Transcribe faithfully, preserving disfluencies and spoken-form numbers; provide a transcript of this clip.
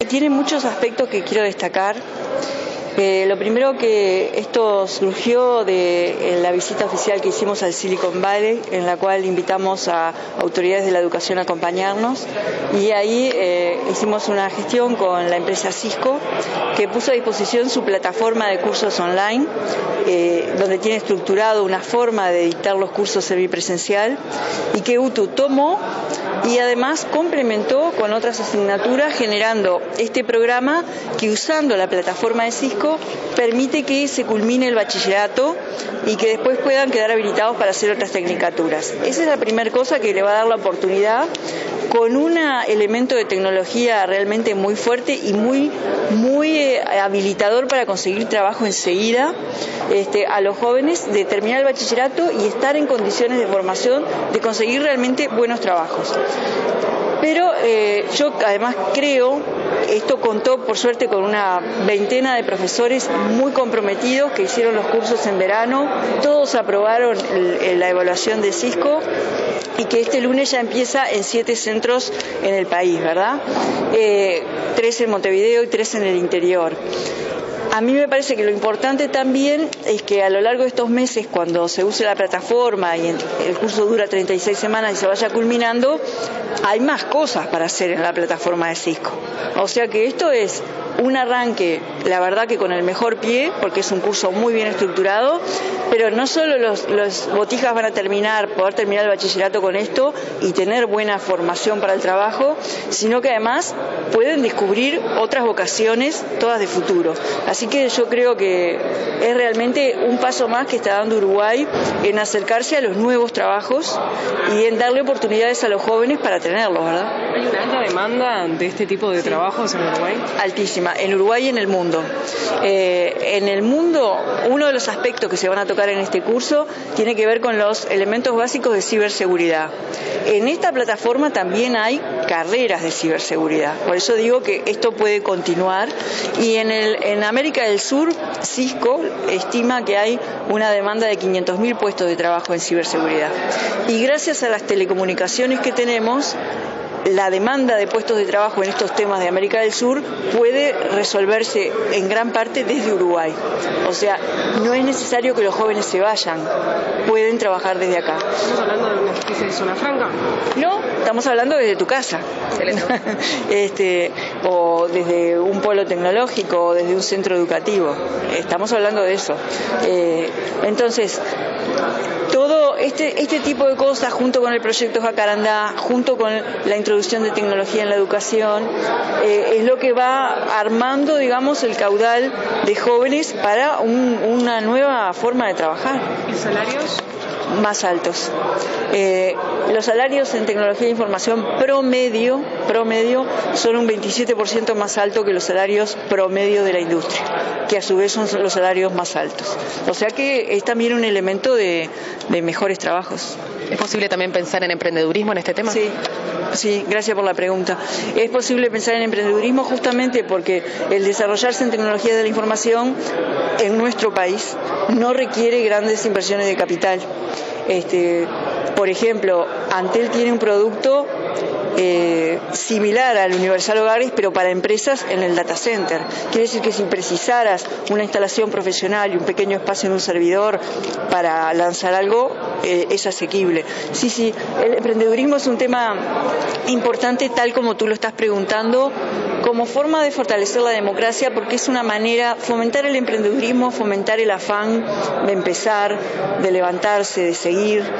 tiene muchos aspectos que quiero destacar. Eh, lo primero, que esto surgió de la visita oficial que hicimos al Silicon Valley, en la cual invitamos a autoridades de la educación a acompañarnos, y ahí eh, hicimos una gestión con la empresa Cisco, que puso a disposición su plataforma de cursos online, eh, donde tiene estructurado una forma de dictar los cursos semipresencial, y que U T U tomó y además complementó con otras asignaturas, generando este programa que, usando la plataforma de Cisco, permite que se culmine el bachillerato y que después puedan quedar habilitados para hacer otras tecnicaturas. Esa es la primera cosa que le va a dar la oportunidad, con un elemento de tecnología realmente muy fuerte y muy, muy eh, habilitador para conseguir trabajo enseguida, este, a los jóvenes, de terminar el bachillerato y estar en condiciones de formación de conseguir realmente buenos trabajos. Pero eh, yo además creo, esto contó por suerte con una veintena de profesores muy comprometidos que hicieron los cursos en verano, todos aprobaron el, la evaluación de Cisco, y que este lunes ya empieza en siete centros en el país, ¿verdad? Eh, tres en Montevideo y tres en el interior. A mí me parece que lo importante también es que a lo largo de estos meses, cuando se use la plataforma y el curso dura treinta y seis semanas y se vaya culminando, hay más cosas para hacer en la plataforma de Cisco. O sea que esto es un arranque, la verdad que con el mejor pie, porque es un curso muy bien estructurado, pero no solo los, los botijas van a terminar, poder terminar el bachillerato con esto y tener buena formación para el trabajo, sino que además pueden descubrir otras vocaciones, todas de futuro. Así que yo creo que es realmente un paso más que está dando Uruguay en acercarse a los nuevos trabajos y en darle oportunidades a los jóvenes para tenerlos, ¿verdad? ¿Hay una alta demanda de este tipo de sí. trabajos en Uruguay? Altísima, en Uruguay y en el mundo. Eh, en el mundo, uno de los aspectos que se van a tocar en este curso tiene que ver con los elementos básicos de ciberseguridad. En esta plataforma también hay carreras de ciberseguridad, por eso digo que esto puede continuar, y en, el, en América del Sur, Cisco estima que hay una demanda de quinientos mil puestos de trabajo en ciberseguridad, y gracias a las telecomunicaciones que tenemos, la demanda de puestos de trabajo en estos temas de América del Sur puede resolverse en gran parte desde Uruguay. O sea, no es necesario que los jóvenes se vayan, pueden trabajar desde acá. ¿Estamos hablando de una especie de zona franca? No, estamos hablando desde tu casa. este, o desde un polo tecnológico, o desde un centro educativo. Estamos hablando de eso. Eh, entonces, todo este, este tipo de cosas, junto con el proyecto Jacarandá, junto con la introducción de tecnología en la educación, eh, es lo que va armando, digamos, el caudal de jóvenes para un, una nueva forma de trabajar. ¿Y salarios? Más altos. Eh, los salarios en tecnología de información promedio, promedio son un veintisiete por ciento más alto que los salarios promedio de la industria, que a su vez son los salarios más altos. O sea que es también un elemento de, de mejores trabajos. ¿Es posible también pensar en emprendedurismo en este tema? Sí. Sí, gracias por la pregunta. Es posible pensar en emprendedurismo justamente porque el desarrollarse en tecnología de la información en nuestro país no requiere grandes inversiones de capital. Este, por ejemplo, Antel tiene un producto eh, similar al Universal Hogares, pero para empresas en el data center. Quiere decir que si precisaras una instalación profesional y un pequeño espacio en un servidor para lanzar algo, eh, es asequible. Sí, sí, el emprendedurismo es un tema importante, tal como tú lo estás preguntando, como forma de fortalecer la democracia, porque es una manera, fomentar el emprendedurismo, fomentar el afán de empezar, de levantarse, de seguir.